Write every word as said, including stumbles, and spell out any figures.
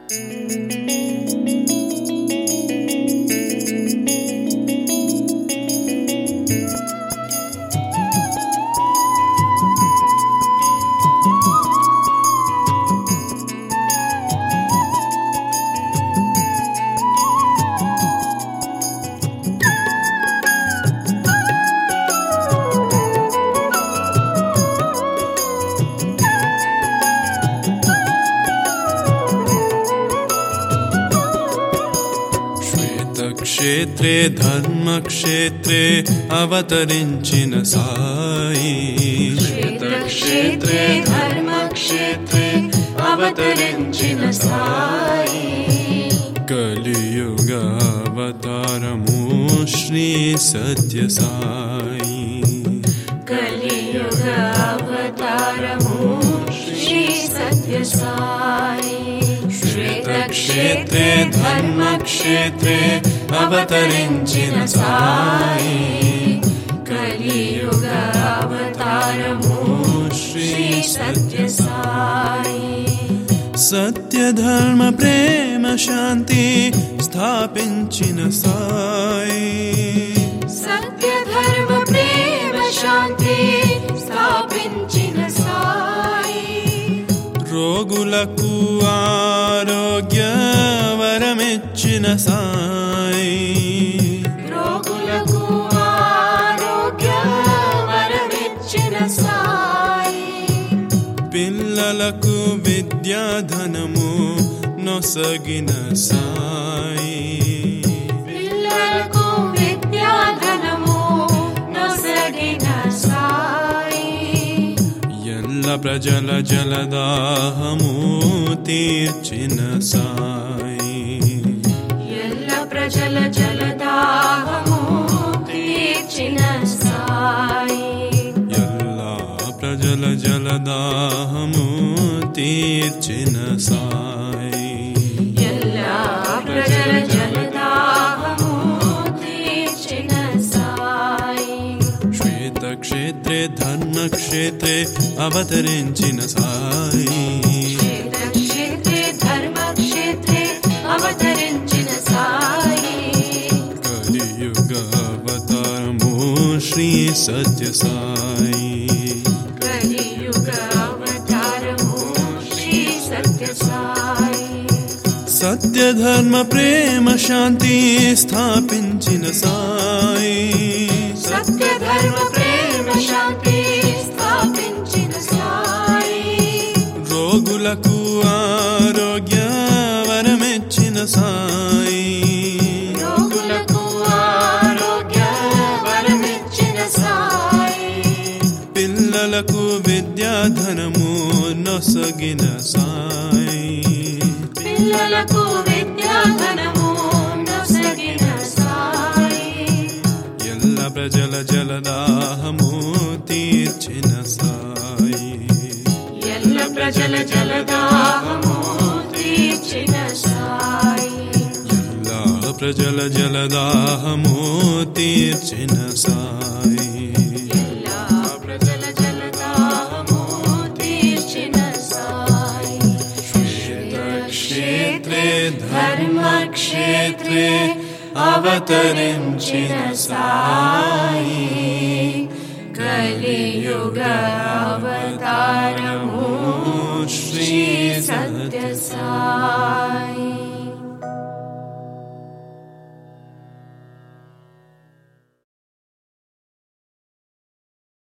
క్షేత్రే ధర్మక్షేత్రే అవతరించిన సాయి క్షేత్రే ధర్మక్షేత్రే అవతరించిన సాయి కలియుగ అవతారము శ్రీ సత్య సాయి కలియుగ అవతారము శ్రీ సత్య సాయి క్షేత్రే ధర్మక్షేత్రే అవతరించిన సాయి కలియుగ అవతారము శ్రీ సత్య సాయి సత్య ధర్మ ప్రేమ శాంతి స్థాపించిన సాయి సత్య ధర్మ ప్రేమ శాంతి స్థాపించిన సాయి రోగులకు ఆరోగ్య వరమిచ్చిన సాయి రోగులకు ఆరోగ్య వరమిచ్చిన సాయి పిల్లలకు విద్యాధనము నొసగిన సాయి పిల్లలకు విద్యాధనము నొసగిన సాయి ఎల్ల ప్రజల జలదాహము తీర్చిన సాయి ఎల్ల ప్రజల జలదాహము తీర్చిన సాయి ఎల్లా ప్రజల జలదాహము తీర్చిన సాయి ఎల్ల ప్రజల జలదాహము తీర్చిన సాయి క్షేత్రే ధర్మక్షేత్రే అవతరించిన సాయి క్షేత్రే ధర్మక్షేత్రే అవతరించిన సాయి కలియుగ అవతారము శ్రీ సత్య సాయి కలియుగ అవతారము శ్రీ సత్య సాయి సత్య ధర్మ ప్రేమ శాంతి స్థాపించిన సాయి సత్య ధర్మ ప్రేమ శాంతి స్థాపించిన సాయి రోగులకు ఆరోగ్య వరమిచ్చిన సాయి రోగులకు ఆరోగ్య వరమిచ్చిన సాయి పిల్లలకు విద్యాధనము నొసగిన సాయి పిల్లలకు విద్యాధనము నొసగిన సాయి ఎల్ల ప్రజల జలదాహము తీర్చిన సాయి ఎల్ల ప్రజల జలదాహము తీర్చిన సాయి ఎల్ల ప్రజల జలదాహము తీర్చిన సాయి ఎల్ల ప్రజల జలదాహము తీర్చిన సాయి క్షేత్రే ధర్మక్షేత్రే అవతరించిన సాయి కలియుగ అవతారము శ్రీ సత్య సాయి